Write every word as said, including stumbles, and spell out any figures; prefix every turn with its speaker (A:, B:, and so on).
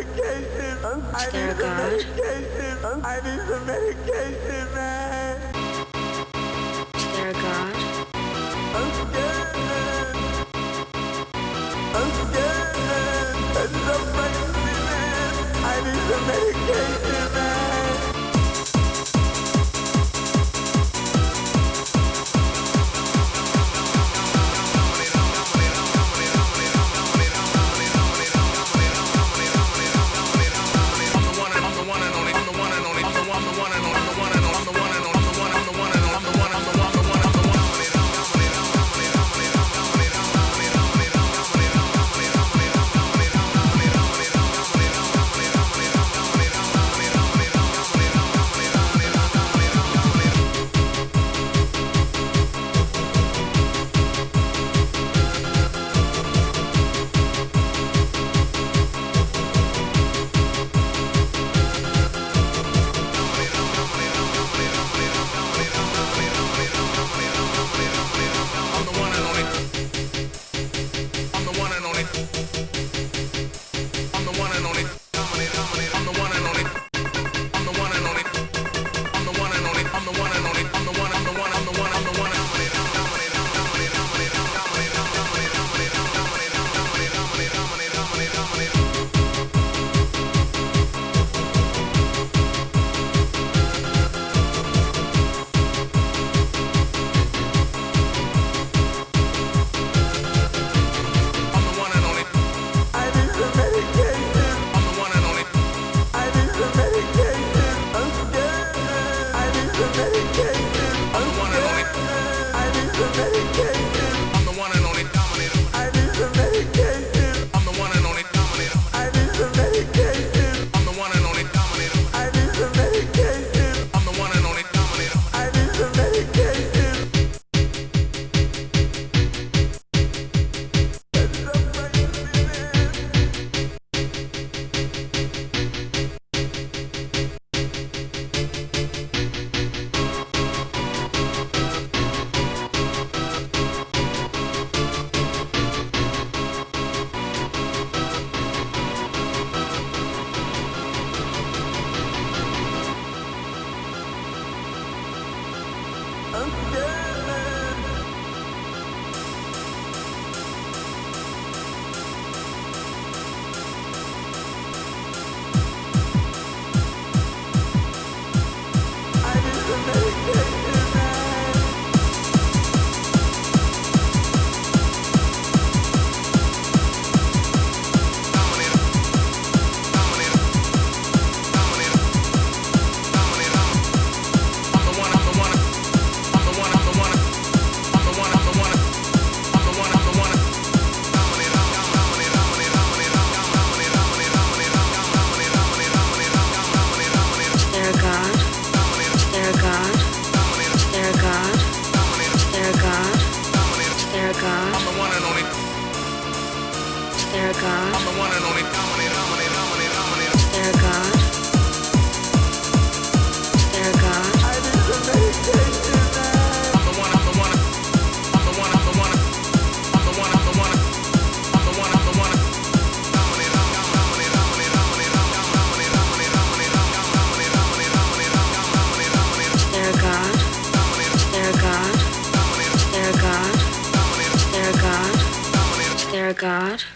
A: medication. I
B: Dear
A: need some
B: God.
A: medication. I need some medication, man.
B: Dear God.
A: I'm scared, man. I'm scared, man. That's so crazy, man. I need some medication, man. I'm scared, man. I need some medication, man.
B: Dear God. Dear God. Dear God. Dear God. Dear God. Dear God. Dear God. Dear God.
A: I need some medication, man.
B: Dear God. Dear God. Dear God. Dear God. Dear God.